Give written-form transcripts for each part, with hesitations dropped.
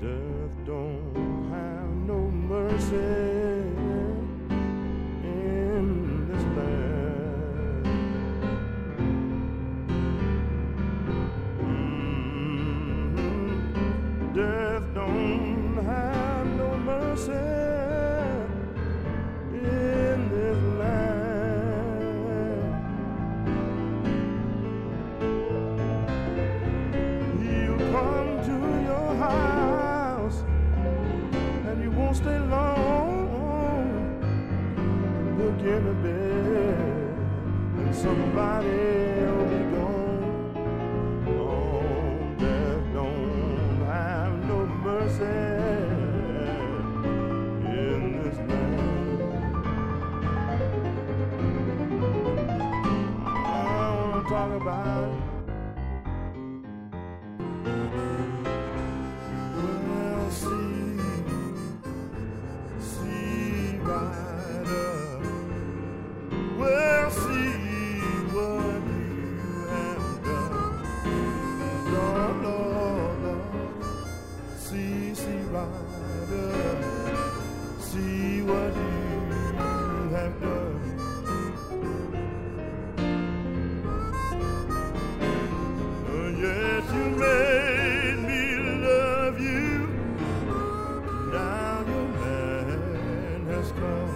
Death don't have no mercy in this land. Death don't have no mercy in this land. He'll come to your house and you won't stay long. Look in the bed and somebody'll be gone. Oh, death don't have no mercy in this land. I wanna talk about it. Well, see right up. Well, see what you have done. Lord, Lord, Lord. See right up. See what you have done. Yes, you made me love you. Now your man has come.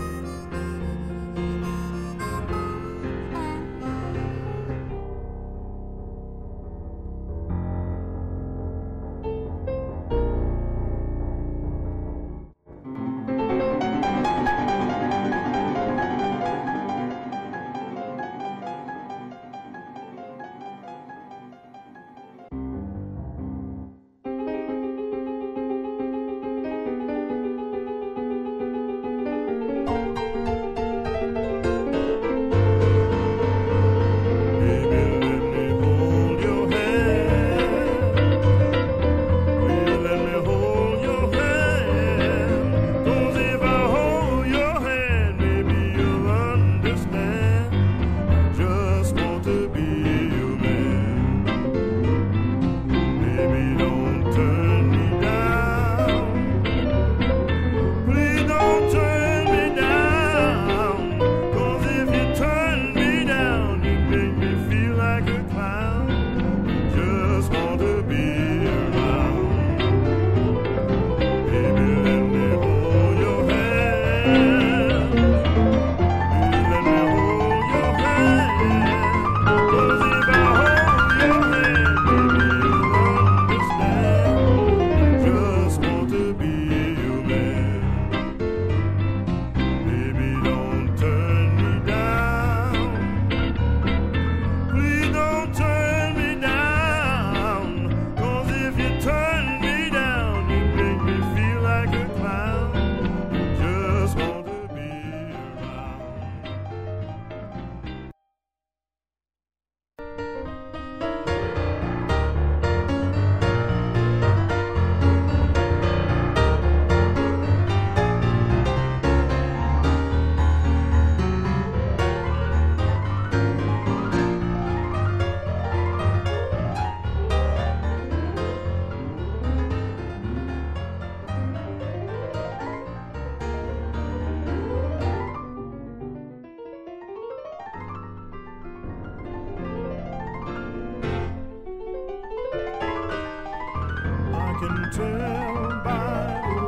Tell by the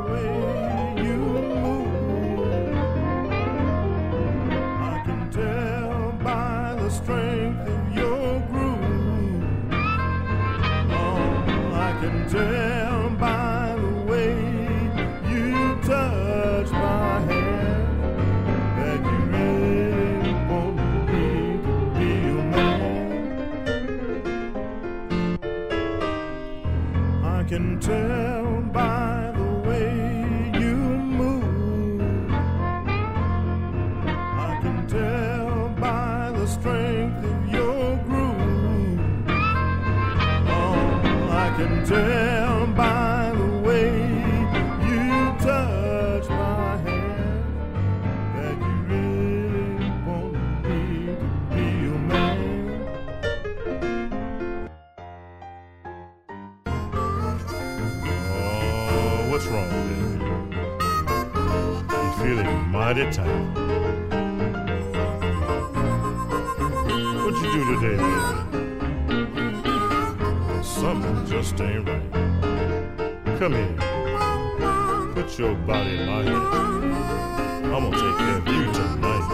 way you move. I can tell by the strength of your groove. Oh, I can tell by the way you touch my hand that you really want me to be your man. I can tell by the way you move. I can tell by the strength of your groove. Oh, I can tell by the way you touch my hand that you really want me to be your man. Oh, What's wrong, baby? You feeling mighty tight. What you do today, baby? Something just ain't right. Come here. Put your body in my hands. I'm gonna take care of you tonight.